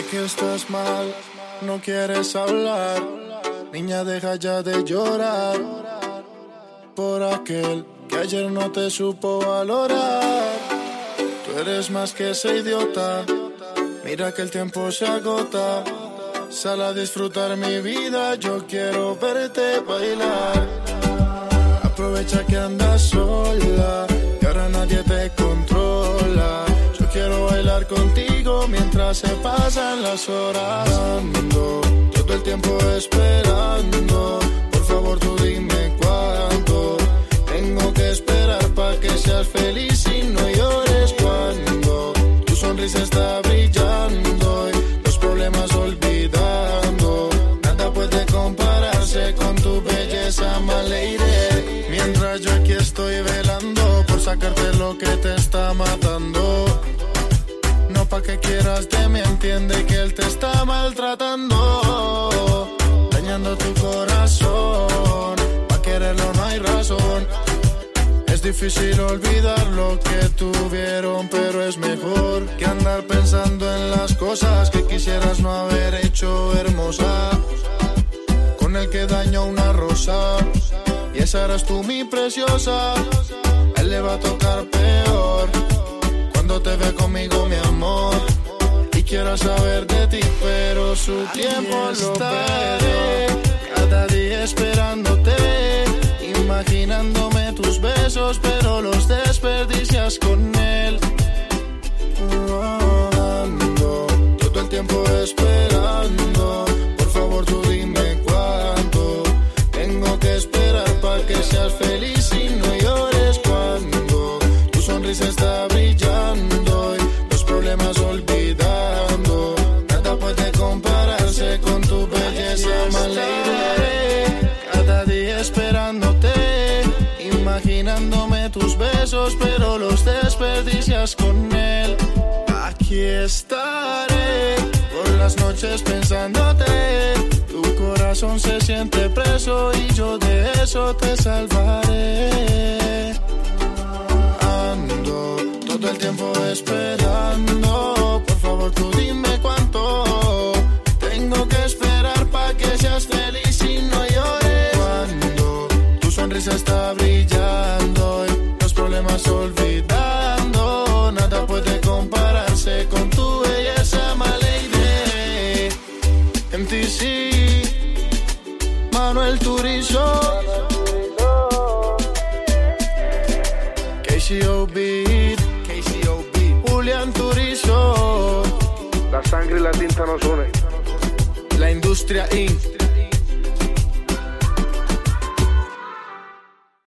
que estás mal, no quieres hablar. Niña, deja ya de llorar por aquel que ayer no te supo valorar. Tú eres más que ese idiota, mira que el tiempo se agota. Sal a disfrutar mi vida, yo quiero verte bailar. Aprovecha que andas sola y ahora nadie te controla. Yo quiero bailar contigo mientras se pasan las horas. Ando todo el tiempo esperando, por favor tú dime cuánto tengo que esperar pa' que seas feliz y no llores cuando tu sonrisa está brillando y los problemas olvidando. Nada puede compararse con tu belleza, my lady. Mientras yo aquí estoy velando por sacarte lo que te está matando. No pa' que quieras de mí, entiende que él te está maltratando, dañando tu corazón. Pa' quererlo no hay razón. Es difícil olvidar lo que tuvieron, pero es mejor que andar pensando en las cosas que quisieras no haber hecho, hermosa. Con el que dañó una rosa y esa eras tú, mi preciosa. A él le va a tocar peor cuando te ve conmigo, mi amor, y quiero saber de ti, pero su tiempo lo estaré cada día esperándote, imaginándome tus besos, pero los desperdicias con él. Ando todo el tiempo esperando, por favor tú dime cuánto tengo que esperar pa' que seas feliz y no llores cuando tu sonrisa está brillando y los problemas olvidando. Nada puede compararse con tu belleza, my lady. Cada día esperándote, imaginándome tus besos, pero los desperdicias con él. Aquí estaré por las noches pensándote. Tu corazón se siente preso y yo de eso te salvaré. Ando todo el tiempo esperando, por favor tú dime cuánto tengo que esperar pa' que seas feliz y no llores cuando tu sonrisa está brillando y los problemas olvidando. Nada puede compararse con tu belleza, my lady. MTC, Manuel Turizo, KCOB, Julián Turizo. La sangre y la tinta nos unen. La Industria Inc.